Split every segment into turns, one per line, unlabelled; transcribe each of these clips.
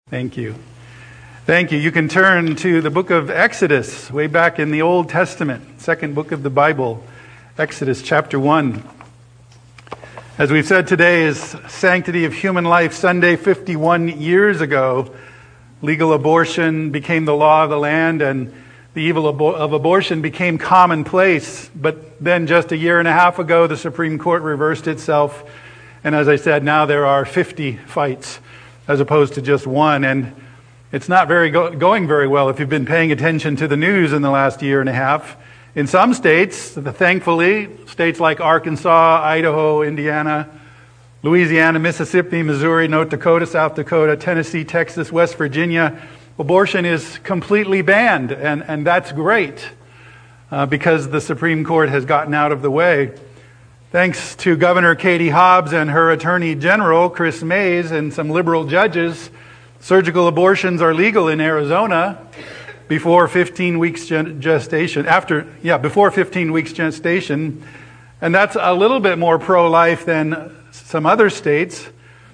Thank you. Thank you. You can turn to the book of Exodus, way back in the Old Testament, second book of the Bible, Exodus chapter 1. As we've said, today is Sanctity of Human Life Sunday. 51 years ago, legal abortion became the law of the land, and the evil of abortion became commonplace. But then just a year and a half ago, the Supreme Court reversed itself. And as I said, now there are 50 fights as opposed to just one. And it's not going very well if you've been paying attention to the news in the last year and a half. In some states, thankfully, states like Arkansas, Idaho, Indiana, Louisiana, Mississippi, Missouri, North Dakota, South Dakota, Tennessee, Texas, West Virginia, abortion is completely banned. And that's great because the Supreme Court has gotten out of the way. Thanks to Governor Katie Hobbs and her Attorney General, Chris Mays, and some liberal judges, surgical abortions are legal in Arizona before 15 weeks gestation. Before 15 weeks gestation. And that's a little bit more pro-life than some other states.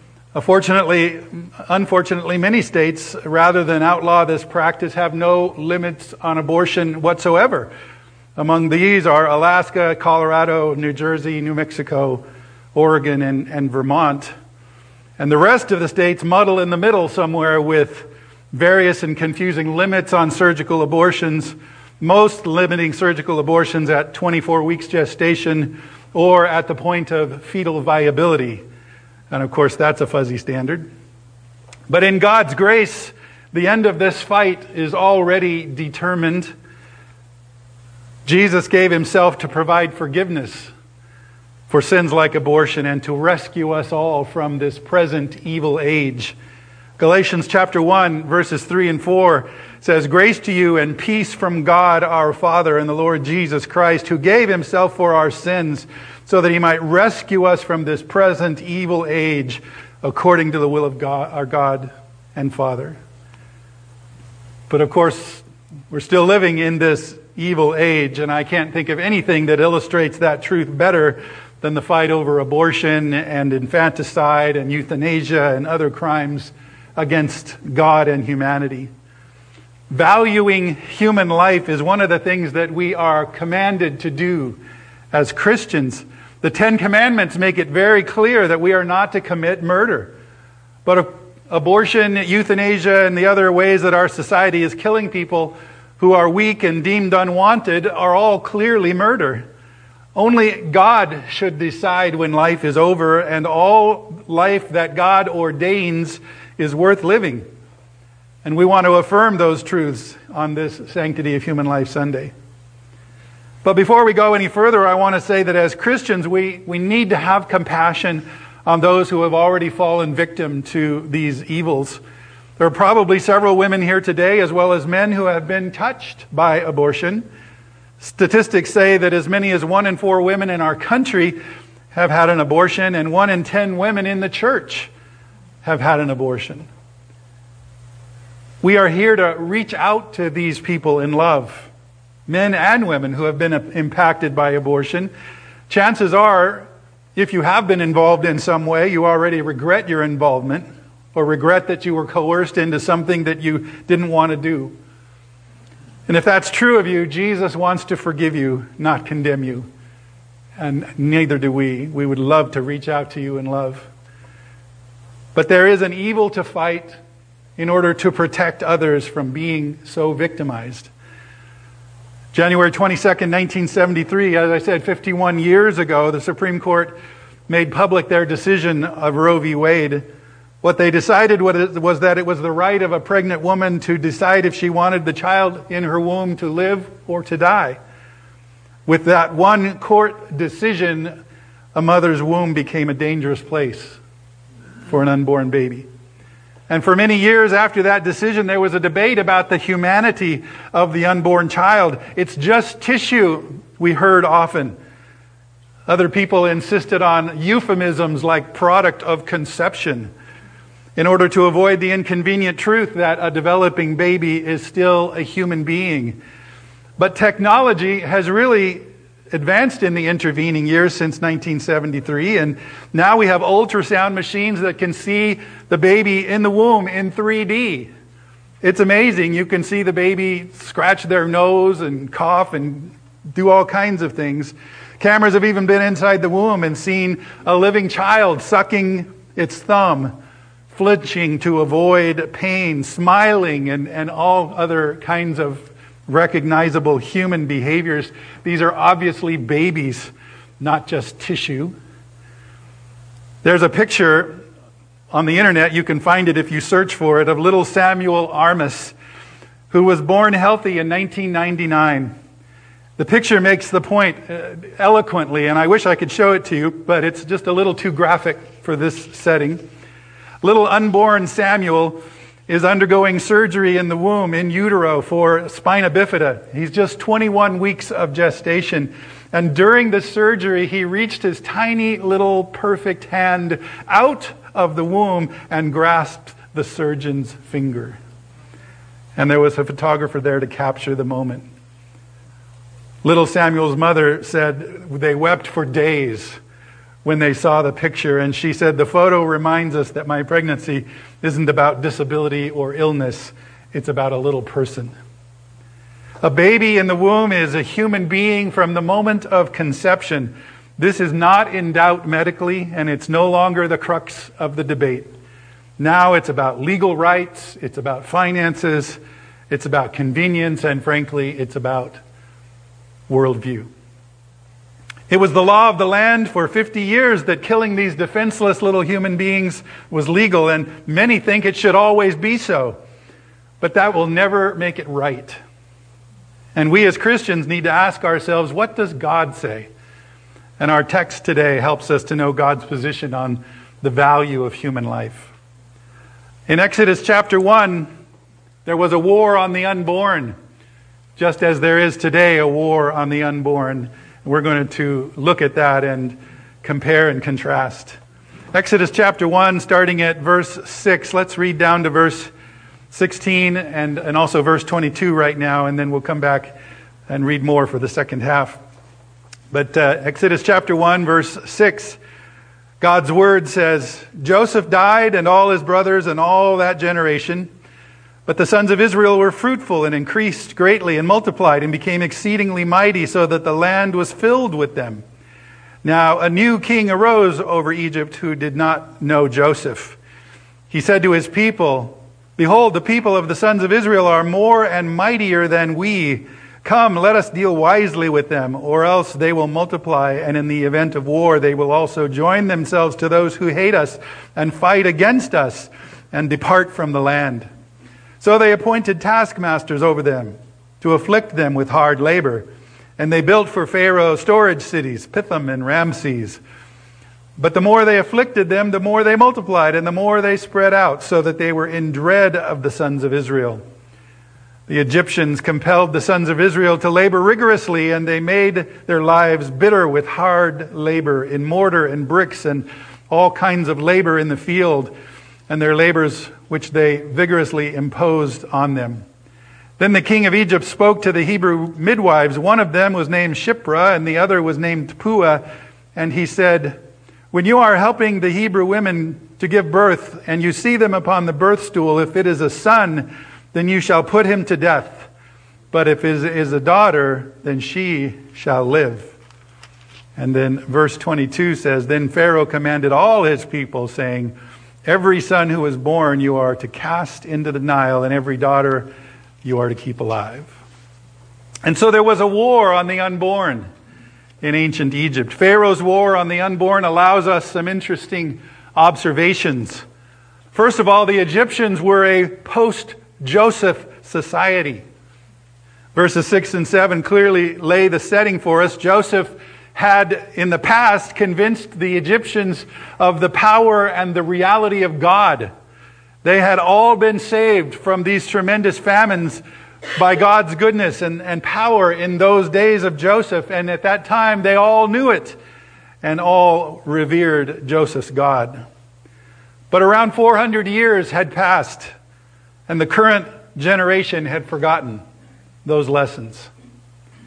Unfortunately, many states, rather than outlaw this practice, have no limits on abortion whatsoever. Among these are Alaska, Colorado, New Jersey, New Mexico, Oregon, and Vermont. And the rest of the states muddle in the middle somewhere with various and confusing limits on surgical abortions, most limiting surgical abortions at 24 weeks gestation or at the point of fetal viability. And of course, that's a fuzzy standard. But in God's grace, the end of this fight is already determined. Jesus gave himself to provide forgiveness for sins like abortion and to rescue us all from this present evil age. Galatians chapter 1, verses 3 and 4 says, "Grace to you and peace from God our Father and the Lord Jesus Christ, who gave himself for our sins so that he might rescue us from this present evil age according to the will of God, our God and Father." But of course, we're still living in this evil age, and I can't think of anything that illustrates that truth better than the fight over abortion and infanticide and euthanasia and other crimes against God and humanity. Valuing human life is one of the things that we are commanded to do as Christians. The Ten Commandments make it very clear that we are not to commit murder. But abortion, euthanasia, and the other ways that our society is killing people who are weak and deemed unwanted are all clearly murder. Only God should decide when life is over, and all life that God ordains is worth living. And we want to affirm those truths on this Sanctity of Human Life Sunday. But before we go any further, I want to say that as Christians, we need to have compassion on those who have already fallen victim to these evils. There are probably several women here today, as well as men, who have been touched by abortion. Statistics say that as many as 1 in 4 women in our country have had an abortion, and 1 in 10 women in the church have had an abortion. We are here to reach out to these people in love, men and women who have been impacted by abortion. Chances are, if you have been involved in some way, you already regret your involvement, or regret that you were coerced into something that you didn't want to do. And if that's true of you, Jesus wants to forgive you, not condemn you. And neither do we. We would love to reach out to you in love. But there is an evil to fight in order to protect others from being so victimized. January 22nd, 1973, as I said, 51 years ago, the Supreme Court made public their decision of Roe v. Wade. What they decided was that it was the right of a pregnant woman to decide if she wanted the child in her womb to live or to die. With that one court decision, a mother's womb became a dangerous place for an unborn baby. And for many years after that decision, there was a debate about the humanity of the unborn child. It's just tissue, we heard often. Other people insisted on euphemisms like product of conception, in order to avoid the inconvenient truth that a developing baby is still a human being. But technology has really advanced in the intervening years since 1973, and now we have ultrasound machines that can see the baby in the womb in 3D. It's amazing. You can see the baby scratch their nose and cough and do all kinds of things. Cameras have even been inside the womb and seen a living child sucking its thumb, flinching to avoid pain, smiling, and all other kinds of recognizable human behaviors. These are obviously babies, not just tissue. There's a picture on the internet, you can find it if you search for it, of little Samuel Armas, who was born healthy in 1999. The picture makes the point eloquently, and I wish I could show it to you, but it's just a little too graphic for this setting. Little unborn Samuel is undergoing surgery in the womb, in utero, for spina bifida. He's just 21 weeks of gestation. And during the surgery, he reached his tiny little perfect hand out of the womb and grasped the surgeon's finger. And there was a photographer there to capture the moment. Little Samuel's mother said they wept for days when they saw the picture, and she said, "The photo reminds us that my pregnancy isn't about disability or illness, it's about a little person." A baby in the womb is a human being from the moment of conception. This is not in doubt medically, and it's no longer the crux of the debate. Now it's about legal rights, it's about finances, it's about convenience, and frankly, it's about worldview. It was the law of the land for 50 years that killing these defenseless little human beings was legal, and many think it should always be so. But that will never make it right. And we as Christians need to ask ourselves, what does God say? And our text today helps us to know God's position on the value of human life. In Exodus chapter 1, there was a war on the unborn, just as there is today a war on the unborn. We're going to look at that and compare and contrast. Exodus chapter 1, starting at verse 6. Let's read down to verse 16 and also verse 22 right now, and then we'll come back and read more for the second half. But Exodus chapter 1, verse 6, God's word says, "Joseph died and all his brothers and all that generation. But the sons of Israel were fruitful and increased greatly and multiplied and became exceedingly mighty, so that the land was filled with them. Now a new king arose over Egypt who did not know Joseph. He said to his people, 'Behold, the people of the sons of Israel are more and mightier than we. Come, let us deal wisely with them, or else they will multiply, and in the event of war they will also join themselves to those who hate us and fight against us and depart from the land.' So they appointed taskmasters over them to afflict them with hard labor. And they built for Pharaoh storage cities, Pithom and Ramses. But the more they afflicted them, the more they multiplied, and the more they spread out, so that they were in dread of the sons of Israel. The Egyptians compelled the sons of Israel to labor rigorously, and they made their lives bitter with hard labor in mortar and bricks and all kinds of labor in the field, and their labors which they vigorously imposed on them. Then the king of Egypt spoke to the Hebrew midwives. One of them was named Shiphrah, and the other was named Puah. And he said, 'When you are helping the Hebrew women to give birth, and you see them upon the birth stool, if it is a son, then you shall put him to death. But if it is a daughter, then she shall live.' And then verse 22 says, 'Then Pharaoh commanded all his people, saying, Every son who is born you are to cast into the Nile, and every daughter you are to keep alive.' And so there was a war on the unborn in ancient Egypt. Pharaoh's war on the unborn allows us some interesting observations. First of all, the Egyptians were a post-Joseph society. Verses 6 and 7 clearly lay the setting for us. Joseph had in the past convinced the Egyptians of the power and the reality of God. They had all been saved from these tremendous famines by God's goodness and power in those days of Joseph. And at that time, they all knew it and all revered Joseph's God. But around 400 years had passed, and the current generation had forgotten those lessons.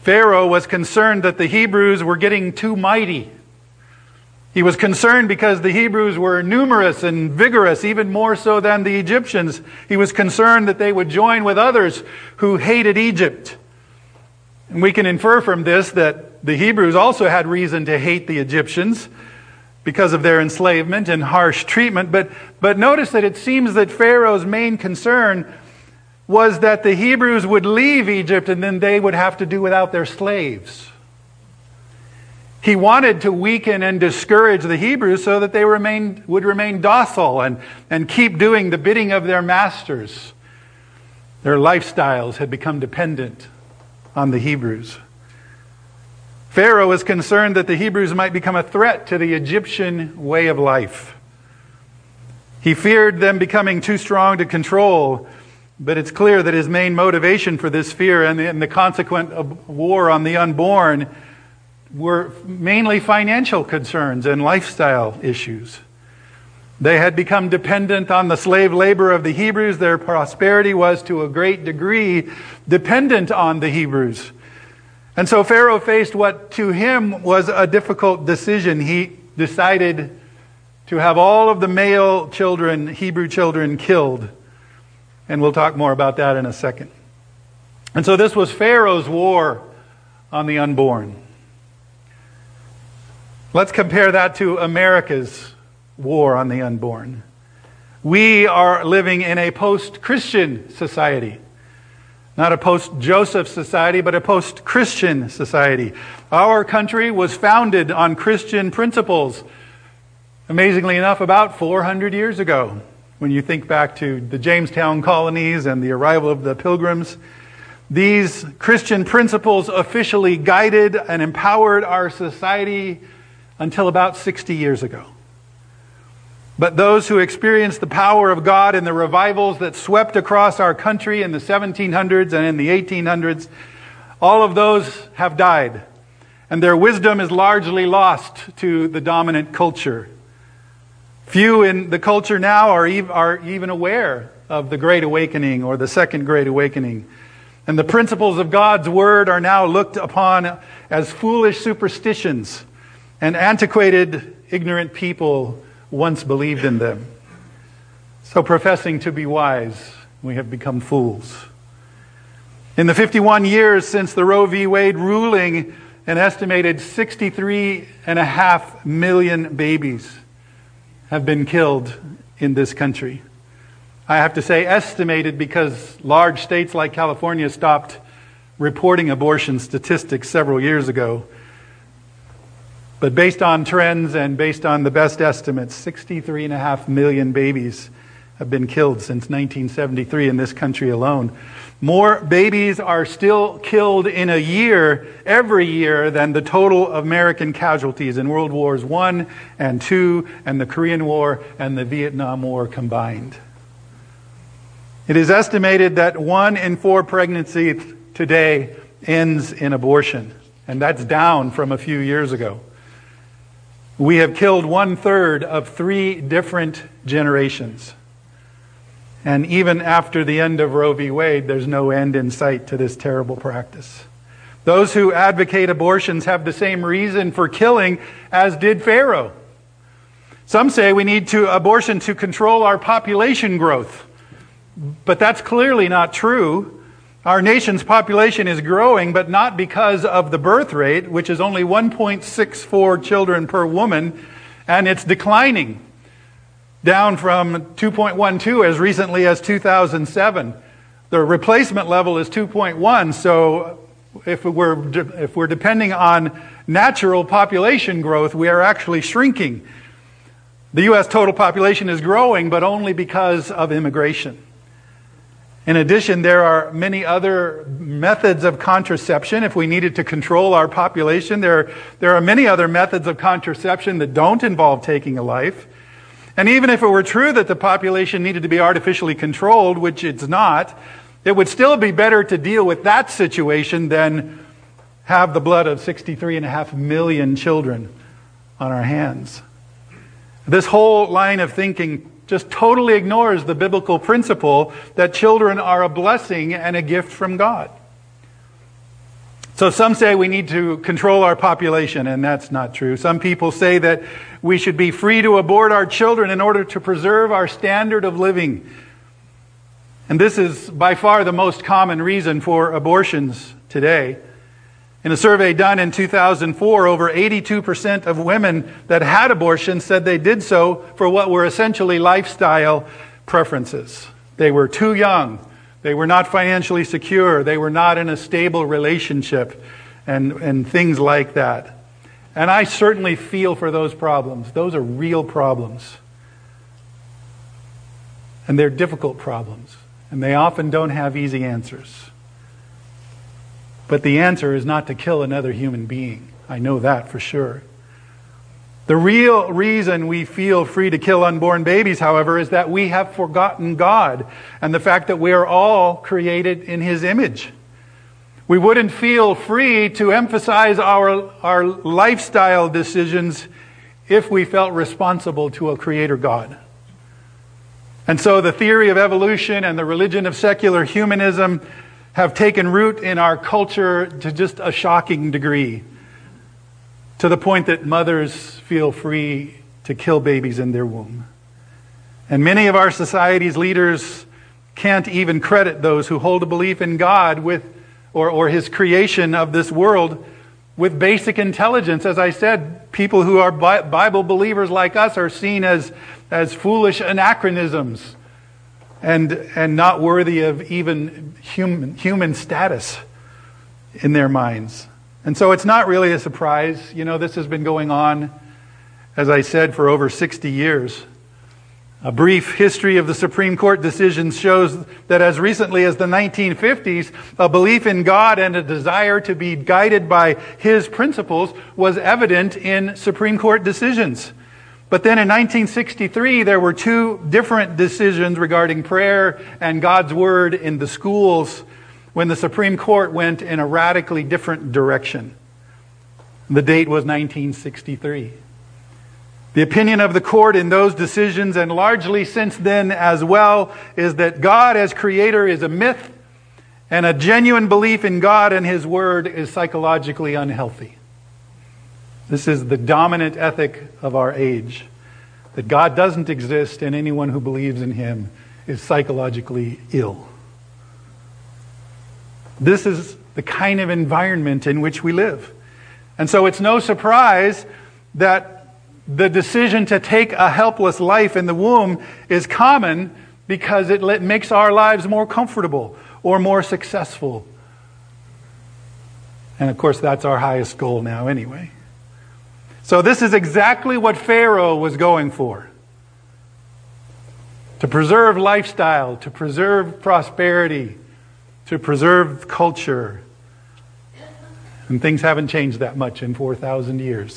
Pharaoh was concerned that the Hebrews were getting too mighty. He was concerned because the Hebrews were numerous and vigorous, even more so than the Egyptians. He was concerned that they would join with others who hated Egypt. And we can infer from this that the Hebrews also had reason to hate the Egyptians because of their enslavement and harsh treatment. But notice that it seems that Pharaoh's main concern was that the Hebrews would leave Egypt and then they would have to do without their slaves. He wanted to weaken and discourage the Hebrews so that they would remain docile and keep doing the bidding of their masters. Their lifestyles had become dependent on the Hebrews. Pharaoh was concerned that the Hebrews might become a threat to the Egyptian way of life. He feared them becoming too strong to control, but it's clear that his main motivation for this fear and the consequent war on the unborn were mainly financial concerns and lifestyle issues. They had become dependent on the slave labor of the Hebrews. Their prosperity was to a great degree dependent on the Hebrews. And so Pharaoh faced what to him was a difficult decision. He decided to have all of the male children, Hebrew children, killed. And we'll talk more about that in a second. And so this was Pharaoh's war on the unborn. Let's compare that to America's war on the unborn. We are living in a post-Christian society. Not a post-Joseph society, but a post-Christian society. Our country was founded on Christian principles, amazingly enough, about 400 years ago. When you think back to the Jamestown colonies and the arrival of the Pilgrims, these Christian principles officially guided and empowered our society until about 60 years ago. But those who experienced the power of God in the revivals that swept across our country in the 1700s and in the 1800s, all of those have died. And their wisdom is largely lost to the dominant culture. Few in the culture now are even aware of the Great Awakening or the Second Great Awakening. And the principles of God's Word are now looked upon as foolish superstitions, and antiquated, ignorant people once believed in them. So professing to be wise, we have become fools. In the 51 years since the Roe v. Wade ruling, an estimated 63.5 million babies have been killed in this country. I have to say estimated because large states like California stopped reporting abortion statistics several years ago. But based on trends and based on the best estimates, 63.5 million babies have been killed since 1973 in this country alone. More babies are still killed in a year, every year, than the total American casualties in World Wars I and II and the Korean War and the Vietnam War combined. It is estimated that 1 in 4 pregnancies today ends in abortion, and that's down from a few years ago. We have killed 1/3 of 3 different generations. And even after the end of Roe v. Wade, there's no end in sight to this terrible practice. Those who advocate abortions have the same reason for killing as did Pharaoh. Some say we need abortion to control our population growth. But that's clearly not true. Our nation's population is growing, but not because of the birth rate, which is only 1.64 children per woman, and it's declining, down from 2.12 as recently as 2007. The replacement level is 2.1, so if we're depending on natural population growth, we are actually shrinking. The U.S. total population is growing, but only because of immigration. In addition, there are many other methods of contraception. If we needed to control our population, there are many other methods of contraception that don't involve taking a life. And even if it were true that the population needed to be artificially controlled, which it's not, it would still be better to deal with that situation than have the blood of 63.5 million children on our hands. This whole line of thinking just totally ignores the biblical principle that children are a blessing and a gift from God. So some say we need to control our population, and that's not true. Some people say that we should be free to abort our children in order to preserve our standard of living. And this is by far the most common reason for abortions today. In a survey done in 2004, over 82% of women that had abortions said they did so for what were essentially lifestyle preferences. They were too young. They were not financially secure. They were not in a stable relationship and things like that. And I certainly feel for those problems. Those are real problems. And they're difficult problems. And they often don't have easy answers. But the answer is not to kill another human being. I know that for sure. The real reason we feel free to kill unborn babies, however, is that we have forgotten God and the fact that we are all created in His image. We wouldn't feel free to emphasize our lifestyle decisions if we felt responsible to a Creator God. And so the theory of evolution and the religion of secular humanism have taken root in our culture to just a shocking degree, to the point that mothers feel free to kill babies in their womb. And many of our society's leaders can't even credit those who hold a belief in God with, or His creation of this world with basic intelligence. As I said, people who are Bible believers like us are seen as foolish anachronisms and not worthy of even human status in their minds. And so it's not really a surprise. You know, this has been going on, as I said, for over 60 years. A brief history of the Supreme Court decisions shows that as recently as the 1950s, a belief in God and a desire to be guided by His principles was evident in Supreme Court decisions. But then in 1963, there were two different decisions regarding prayer and God's Word in the schools when the Supreme Court went in a radically different direction. The date was 1963. The opinion of the court in those decisions, and largely since then as well, is that God as Creator is a myth, and a genuine belief in God and His Word is psychologically unhealthy. This is the dominant ethic of our age. That God doesn't exist and anyone who believes in Him is psychologically ill. This is the kind of environment in which we live. And so it's no surprise that the decision to take a helpless life in the womb is common because it makes our lives more comfortable or more successful. And of course, that's our highest goal now anyway. So this is exactly what Pharaoh was going for. To preserve lifestyle, to preserve prosperity, to preserve culture. And things haven't changed that much in 4,000 years.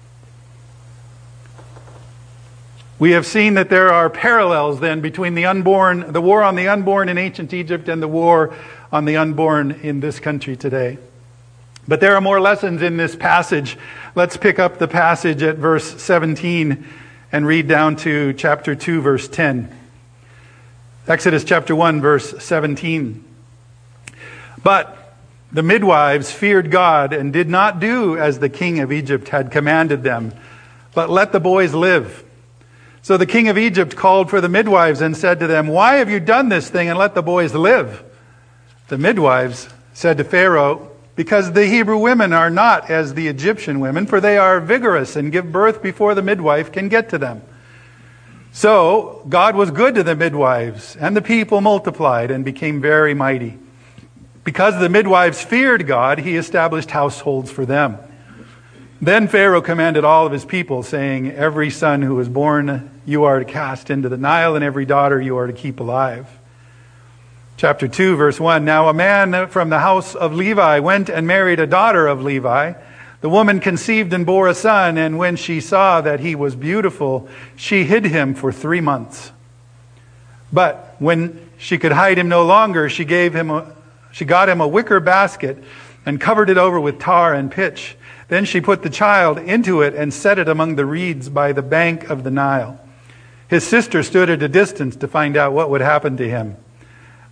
We have seen that there are parallels then between the war on the unborn in ancient Egypt and the war on the unborn in this country today. But there are more lessons in this passage. Let's pick up the passage at verse 17 and read down to chapter 2, verse 10. Exodus chapter 1, verse 17. But the midwives feared God and did not do as the king of Egypt had commanded them, but let the boys live. So the king of Egypt called for the midwives and said to them, "Why have you done this thing and let the boys live?" The midwives said to Pharaoh, "Because the Hebrew women are not as the Egyptian women, for they are vigorous and give birth before the midwife can get to them." So God was good to the midwives, and the people multiplied and became very mighty. Because the midwives feared God, He established households for them. Then Pharaoh commanded all of his people, saying, "Every son who is born you are to cast into the Nile, and every daughter you are to keep alive." Chapter 2, verse 1. Now a man from the house of Levi went and married a daughter of Levi. The woman conceived and bore a son, and when she saw that he was beautiful, she hid him for 3 months. But when she could hide him no longer, she got him a wicker basket and covered it over with tar and pitch. Then she put the child into it and set it among the reeds by the bank of the Nile. His sister stood at a distance to find out what would happen to him.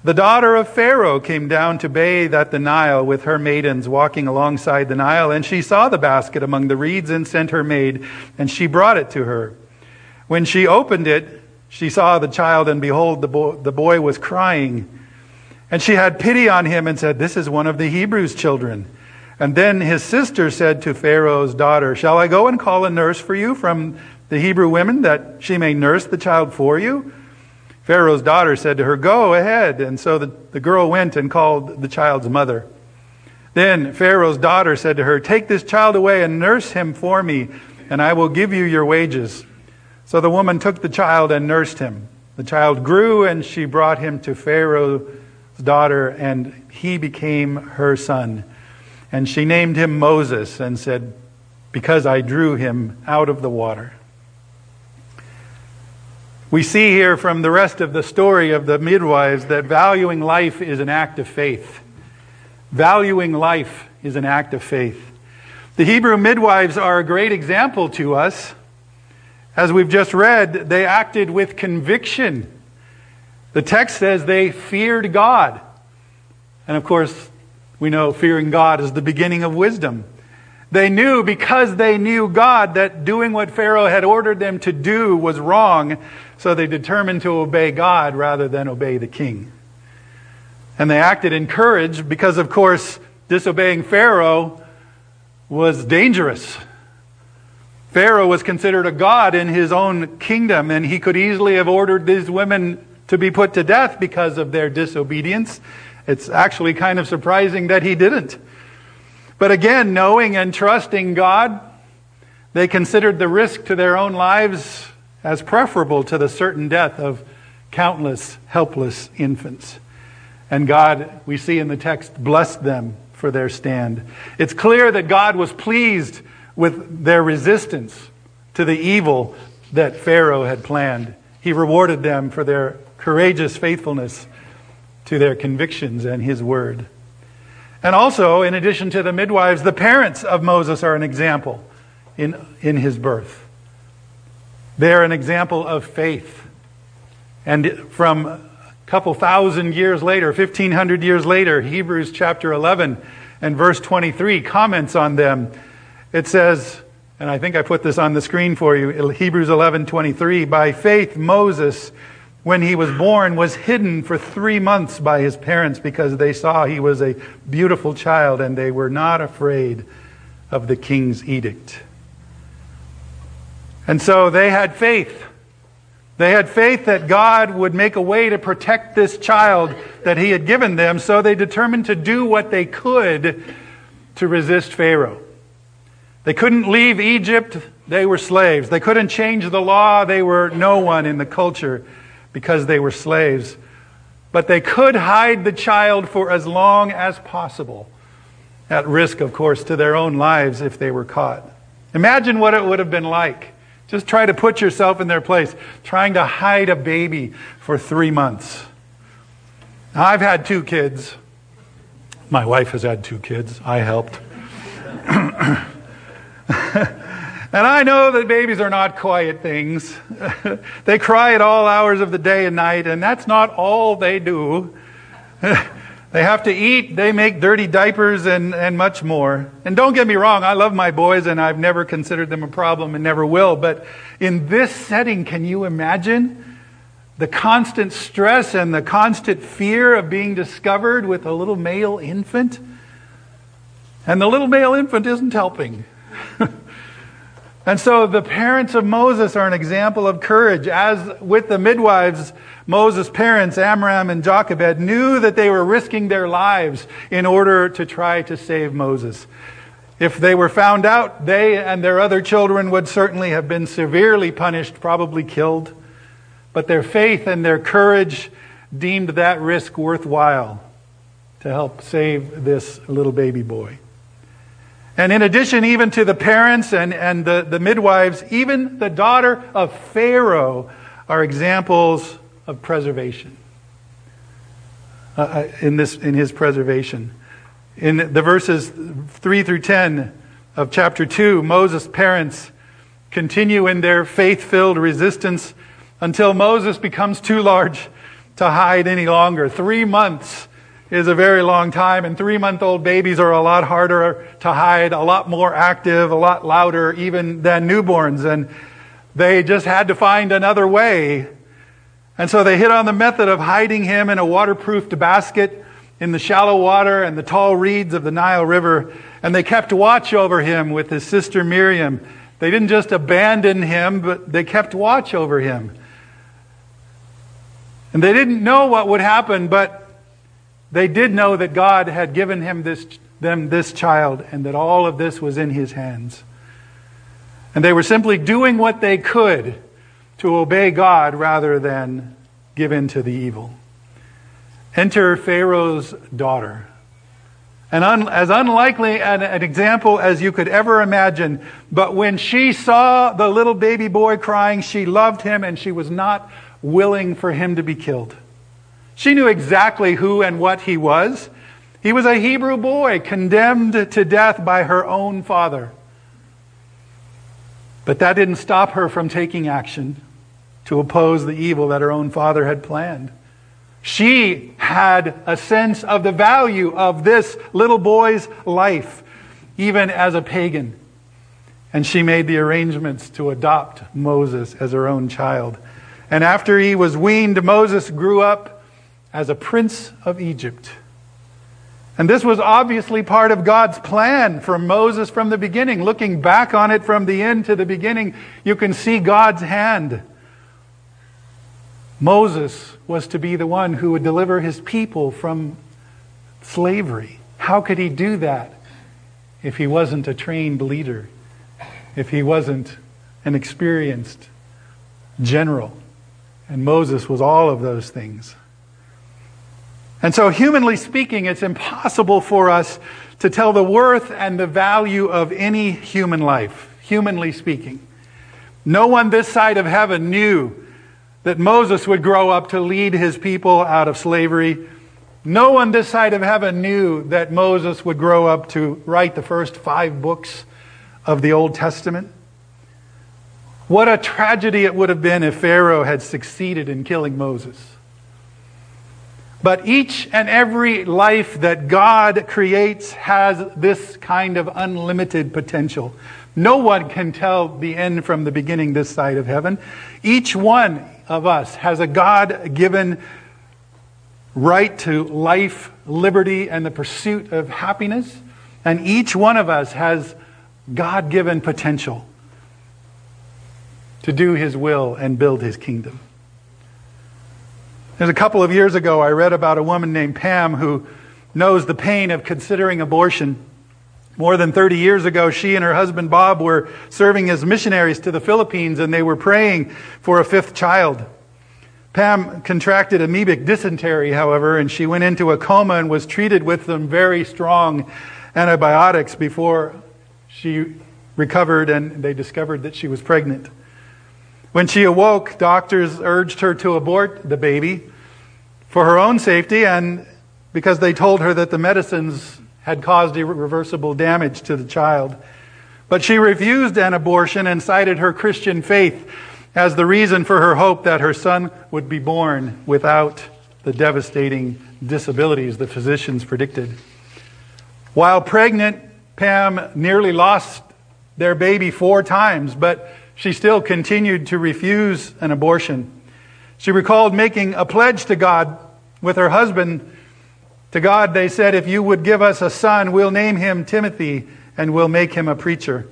The daughter of Pharaoh came down to bathe at the Nile with her maidens walking alongside the Nile, and she saw the basket among the reeds and sent her maid, and she brought it to her. When she opened it, she saw the child, and behold, the boy was crying. And she had pity on him and said, "This is one of the Hebrews' children." And then his sister said to Pharaoh's daughter, "Shall I go and call a nurse for you from the Hebrew women, that she may nurse the child for you?" Pharaoh's daughter said to her, "Go ahead." And so the girl went and called the child's mother. Then Pharaoh's daughter said to her, "Take this child away and nurse him for me, and I will give you your wages." So the woman took the child and nursed him. The child grew, and she brought him to Pharaoh's daughter, and he became her son. And she named him Moses and said, "Because I drew him out of the water." We see here from the rest of the story of the midwives that valuing life is an act of faith. Valuing life is an act of faith. The Hebrew midwives are a great example to us. As we've just read, they acted with conviction. The text says they feared God. And of course, we know fearing God is the beginning of wisdom. They knew, because they knew God, that doing what Pharaoh had ordered them to do was wrong, so they determined to obey God rather than obey the king. And they acted in courage because, of course, disobeying Pharaoh was dangerous. Pharaoh was considered a god in his own kingdom, and he could easily have ordered these women to be put to death because of their disobedience. It's actually kind of surprising that he didn't. But again, knowing and trusting God, they considered the risk to their own lives as preferable to the certain death of countless helpless infants. And God, we see in the text, blessed them for their stand. It's clear that God was pleased with their resistance to the evil that Pharaoh had planned. He rewarded them for their courageous faithfulness to their convictions and his word. And also, in addition to the midwives, the parents of Moses are an example in his birth. They're an example of faith. And from a couple thousand years later, 1,500 years later, Hebrews chapter 11 and verse 23 comments on them. It says, and I think I put this on the screen for you, Hebrews 11:23, "By faith Moses, when he was born, was hidden for 3 months by his parents because they saw he was a beautiful child and they were not afraid of the king's edict." And so they had faith. They had faith that God would make a way to protect this child that he had given them, so they determined to do what they could to resist Pharaoh. They couldn't leave Egypt. They were slaves. They couldn't change the law. They were no one in the culture because they were slaves. But they could hide the child for as long as possible, at risk, of course, to their own lives if they were caught. Imagine what it would have been like. Just try to put yourself in their place, trying to hide a baby for 3 months. Now, I've had 2 kids. My wife has had 2 kids. I helped. And I know that babies are not quiet things. They cry at all hours of the day and night, and that's not all they do. They have to eat, they make dirty diapers, and much more. And don't get me wrong, I love my boys, and I've never considered them a problem and never will. But in this setting, can you imagine the constant stress and the constant fear of being discovered with a little male infant? And the little male infant isn't helping. And so the parents of Moses are an example of courage. As with the midwives, Moses' parents, Amram and Jochebed, knew that they were risking their lives in order to try to save Moses. If they were found out, they and their other children would certainly have been severely punished, probably killed. But their faith and their courage deemed that risk worthwhile to help save this little baby boy. And in addition, even to the parents and the midwives, even the daughter of Pharaoh are examples of preservation. In his preservation. In the verses 3 through 10 of chapter 2, Moses' parents continue in their faith-filled resistance until Moses becomes too large to hide any longer. 3 months is a very long time, and 3-month-old babies are a lot harder to hide, a lot more active, a lot louder even than newborns, and they just had to find another way. And so they hit on the method of hiding him in a waterproofed basket in the shallow water and the tall reeds of the Nile River, and they kept watch over him with his sister Miriam. They didn't just abandon him, but they kept watch over him. And they didn't know what would happen, but they did know that God had given them this child, and that all of this was in his hands. And they were simply doing what they could to obey God rather than give in to the evil. Enter Pharaoh's daughter. And as unlikely an example as you could ever imagine, but when she saw the little baby boy crying, she loved him and she was not willing for him to be killed. She knew exactly who and what he was. He was a Hebrew boy condemned to death by her own father. But that didn't stop her from taking action to oppose the evil that her own father had planned. She had a sense of the value of this little boy's life, even as a pagan. And she made the arrangements to adopt Moses as her own child. And after he was weaned, Moses grew up as a prince of Egypt. And this was obviously part of God's plan for Moses from the beginning. Looking back on it from the end to the beginning, you can see God's hand. Moses was to be the one who would deliver his people from slavery. How could he do that if he wasn't a trained leader? If he wasn't an experienced general? And Moses was all of those things. And so, humanly speaking, it's impossible for us to tell the worth and the value of any human life, humanly speaking. No one this side of heaven knew that Moses would grow up to lead his people out of slavery. No one this side of heaven knew that Moses would grow up to write the first 5 books of the Old Testament. What a tragedy it would have been if Pharaoh had succeeded in killing Moses. But each and every life that God creates has this kind of unlimited potential. No one can tell the end from the beginning this side of heaven. Each one of us has a God-given right to life, liberty, and the pursuit of happiness. And each one of us has God-given potential to do his will and build his kingdom. There's a couple of years ago, I read about a woman named Pam who knows the pain of considering abortion. More than 30 years ago, she and her husband Bob were serving as missionaries to the Philippines, and they were praying for a 5th child. Pam contracted amoebic dysentery, however, and she went into a coma and was treated with some very strong antibiotics before she recovered, and they discovered that she was pregnant. When she awoke, doctors urged her to abort the baby for her own safety and because they told her that the medicines had caused irreversible damage to the child. But she refused an abortion and cited her Christian faith as the reason for her hope that her son would be born without the devastating disabilities the physicians predicted. While pregnant, Pam nearly lost their baby 4 times, but she still continued to refuse an abortion. She recalled making a pledge to God with her husband. To God, they said, "If you would give us a son, we'll name him Timothy and we'll make him a preacher."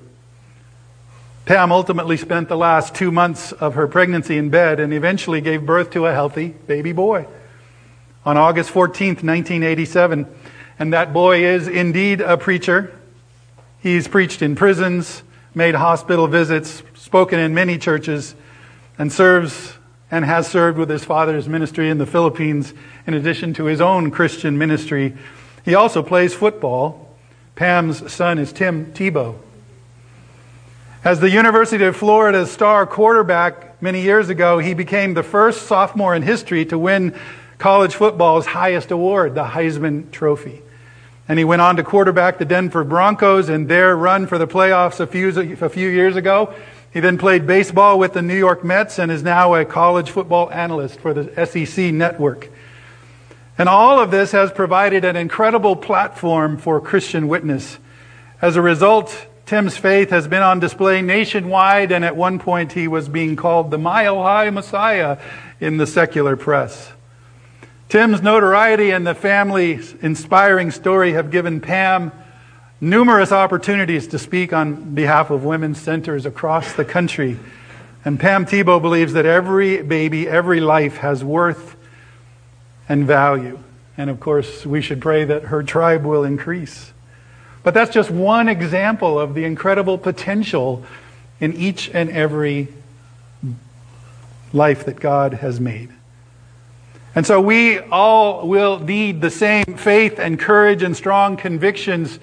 Pam ultimately spent the last 2 months of her pregnancy in bed and eventually gave birth to a healthy baby boy on August 14th, 1987. And that boy is indeed a preacher. He's preached in prisons, made hospital visits, spoken in many churches, and serves and has served with his father's ministry in the Philippines in addition to his own Christian ministry. He also plays football. Pam's son is Tim Tebow. As the University of Florida star quarterback many years ago, he became the first sophomore in history to win college football's highest award, the Heisman Trophy. And he went on to quarterback the Denver Broncos in their run for the playoffs a few years ago. He then played baseball with the New York Mets and is now a college football analyst for the SEC network. And all of this has provided an incredible platform for Christian witness. As a result, Tim's faith has been on display nationwide, and at one point he was being called the Mile High Messiah in the secular press. Tim's notoriety and the family's inspiring story have given Pam numerous opportunities to speak on behalf of women's centers across the country. And Pam Tebow believes that every baby, every life has worth and value. And of course, we should pray that her tribe will increase. But that's just one example of the incredible potential in each and every life that God has made. And so we all will need the same faith and courage and strong convictions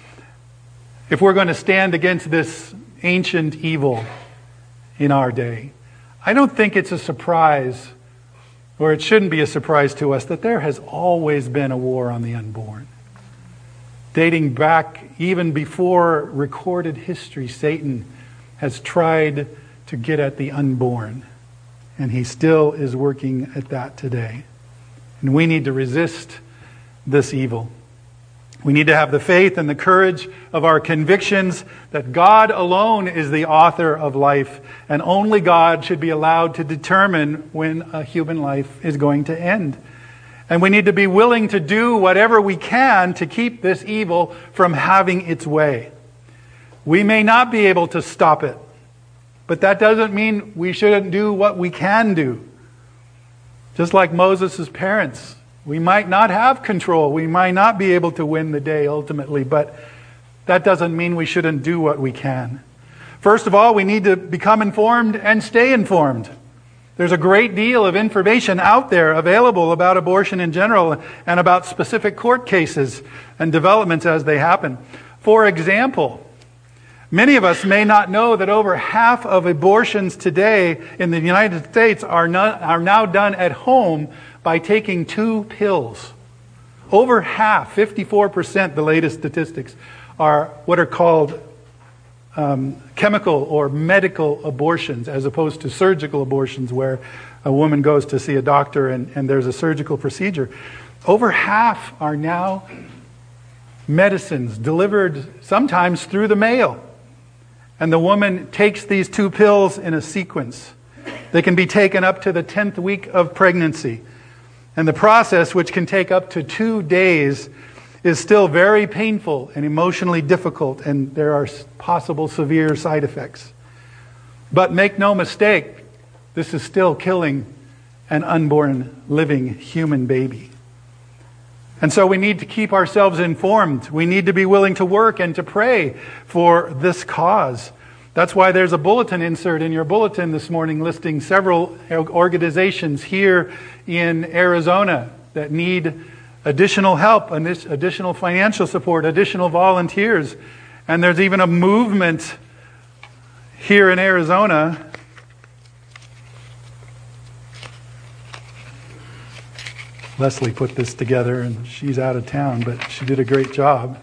if we're going to stand against this ancient evil in our day. I don't think it's a surprise, or it shouldn't be a surprise to us, that there has always been a war on the unborn. Dating back even before recorded history, Satan has tried to get at the unborn. And he still is working at that today. And we need to resist this evil. We need to have the faith and the courage of our convictions that God alone is the author of life, and only God should be allowed to determine when a human life is going to end. And we need to be willing to do whatever we can to keep this evil from having its way. We may not be able to stop it, but that doesn't mean we shouldn't do what we can do. Just like Moses' parents, we might not have control. We might not be able to win the day ultimately, but that doesn't mean we shouldn't do what we can. First of all, we need to become informed and stay informed. There's a great deal of information out there available about abortion in general and about specific court cases and developments as they happen. For example, many of us may not know that over half of abortions today in the United States are now done at home by taking 2 pills. Over half, 54%, the latest statistics, are what are called chemical or medical abortions, as opposed to surgical abortions where a woman goes to see a doctor and there's a surgical procedure. Over half are now medicines delivered sometimes through the mail. And the woman takes these 2 pills in a sequence. They can be taken up to the 10th week of pregnancy. And the process, which can take up to 2 days, is still very painful and emotionally difficult, and there are possible severe side effects. But make no mistake, this is still killing an unborn living human baby. And so we need to keep ourselves informed. We need to be willing to work and to pray for this cause. That's why there's a bulletin insert in your bulletin this morning listing several organizations here in Arizona that need additional help, additional financial support, additional volunteers. And there's even a movement here in Arizona Leslie put this together, and she's out of town, but she did a great job.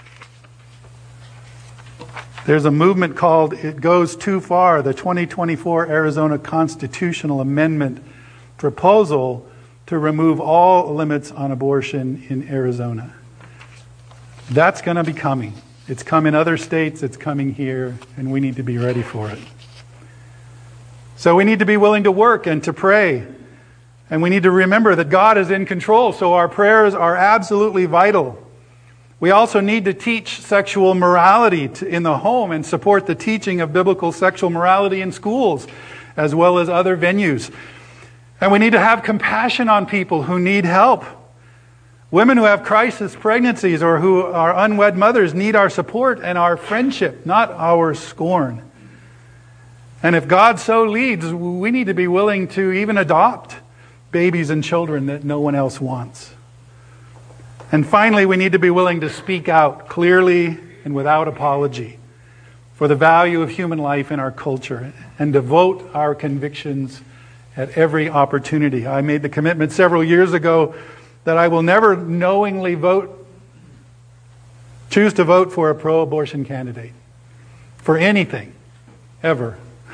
There's a movement called It Goes Too Far, the 2024 Arizona Constitutional Amendment proposal to remove all limits on abortion in Arizona. That's going to be coming. It's come in other states, it's coming here, and we need to be ready for it. So we need to be willing to work and to pray. And we need to remember that God is in control, so our prayers are absolutely vital. We also need to teach sexual morality in the home and support the teaching of biblical sexual morality in schools, as well as other venues. And we need to have compassion on people who need help. Women who have crisis pregnancies or who are unwed mothers need our support and our friendship, not our scorn. And if God so leads, we need to be willing to even adopt babies and children that no one else wants. And finally, we need to be willing to speak out clearly and without apology for the value of human life in our culture and devote our convictions at every opportunity. I made the commitment several years ago that I will never knowingly choose to vote for a pro-abortion candidate for anything, ever.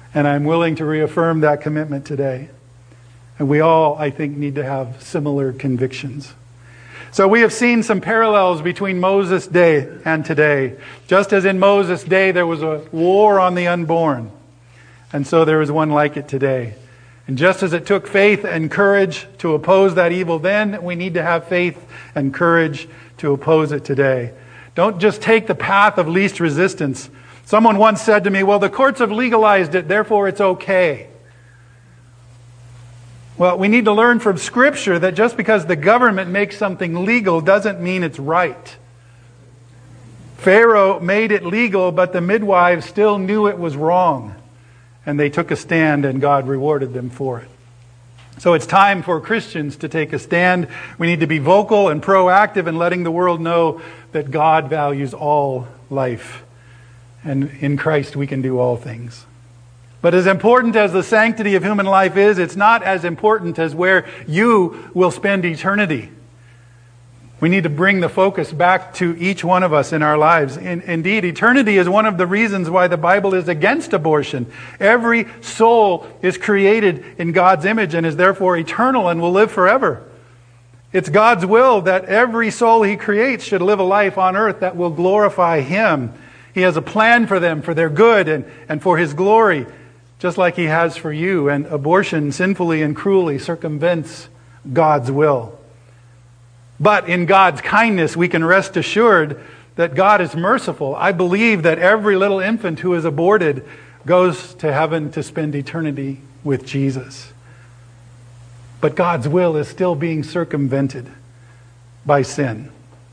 And I'm willing to reaffirm that commitment today. And we all, I think, need to have similar convictions. So we have seen some parallels between Moses' day and today. Just as in Moses' day there was a war on the unborn, and so there is one like it today. And just as it took faith and courage to oppose that evil then, we need to have faith and courage to oppose it today. Don't just take the path of least resistance. Someone once said to me, well, the courts have legalized it, therefore it's okay. Well, we need to learn from Scripture that just because the government makes something legal doesn't mean it's right. Pharaoh made it legal, but the midwives still knew it was wrong. And they took a stand, and God rewarded them for it. So it's time for Christians to take a stand. We need to be vocal and proactive in letting the world know that God values all life. And in Christ we can do all things. But as important as the sanctity of human life is, it's not as important as where you will spend eternity. We need to bring the focus back to each one of us in our lives. Indeed, eternity is one of the reasons why the Bible is against abortion. Every soul is created in God's image and is therefore eternal and will live forever. It's God's will that every soul He creates should live a life on earth that will glorify Him. He has a plan for them, for their good and for His glory, just like He has for you. And abortion sinfully and cruelly circumvents God's will. But in God's kindness, we can rest assured that God is merciful. I believe that every little infant who is aborted goes to heaven to spend eternity with Jesus. But God's will is still being circumvented by sin.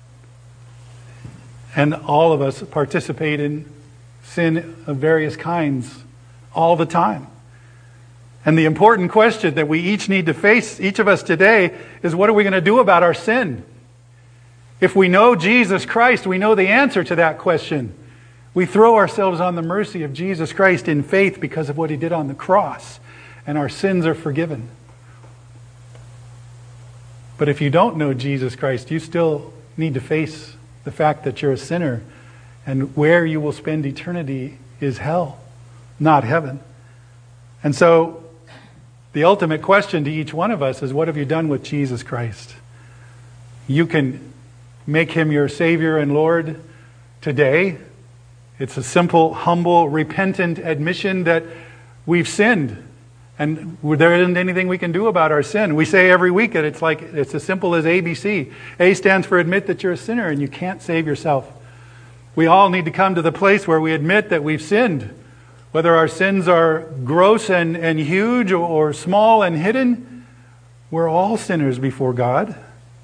And all of us participate in sin of various kinds all the time. And the important question that we each need to face, each of us today, is what are we going to do about our sin? If we know Jesus Christ, we know the answer to that question. We throw ourselves on the mercy of Jesus Christ in faith because of what He did on the cross, and our sins are forgiven. But if you don't know Jesus Christ, you still need to face the fact that you're a sinner, and where you will spend eternity is hell, not heaven. And so the ultimate question to each one of us is, what have you done with Jesus Christ? You can make Him your Savior and Lord today. It's a simple, humble, repentant admission that we've sinned. And there isn't anything we can do about our sin. We say every week that it's as simple as ABC. A stands for admit that you're a sinner and you can't save yourself. We all need to come to the place where we admit that we've sinned. Whether our sins are gross and huge or small and hidden, we're all sinners before God.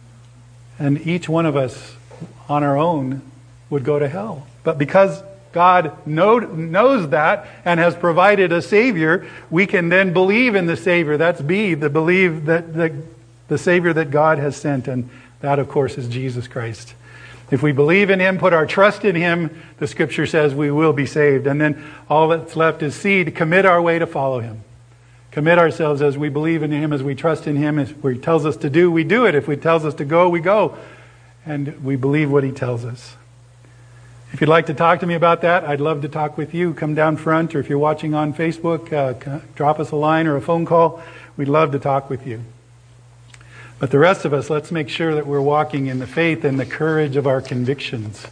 And each one of us on our own would go to hell. But because God knows that and has provided a Savior, we can then believe in the Savior. That's believe that the Savior that God has sent. And that, of course, is Jesus Christ. If we believe in Him, put our trust in Him, the Scripture says we will be saved. And then all that's left is to commit our way to follow Him. Commit ourselves as we believe in Him, as we trust in Him. If He tells us to do, we do it. If He tells us to go, we go. And we believe what He tells us. If you'd like to talk to me about that, I'd love to talk with you. Come down front, or if you're watching on Facebook, drop us a line or a phone call. We'd love to talk with you. But the rest of us, let's make sure that we're walking in the faith and the courage of our convictions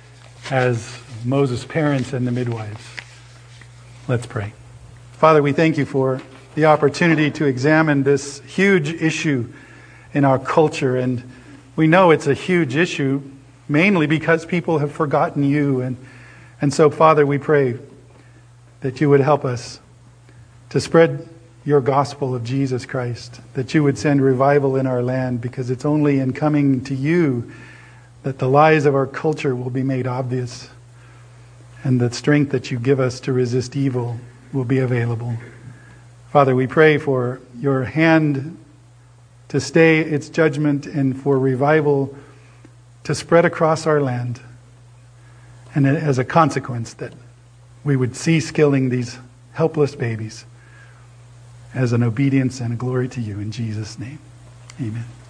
as Moses' parents and the midwives. Let's pray. Father, we thank You for the opportunity to examine this huge issue in our culture. And we know it's a huge issue mainly because people have forgotten You. And so, Father, we pray that You would help us to spread Your gospel of Jesus Christ, that You would send revival in our land, because it's only in coming to You that the lies of our culture will be made obvious, and the strength that You give us to resist evil will be available. Father, we pray for Your hand to stay its judgment and for revival to spread across our land, and as a consequence that we would cease killing these helpless babies as an obedience and a glory to You. In Jesus' name, amen.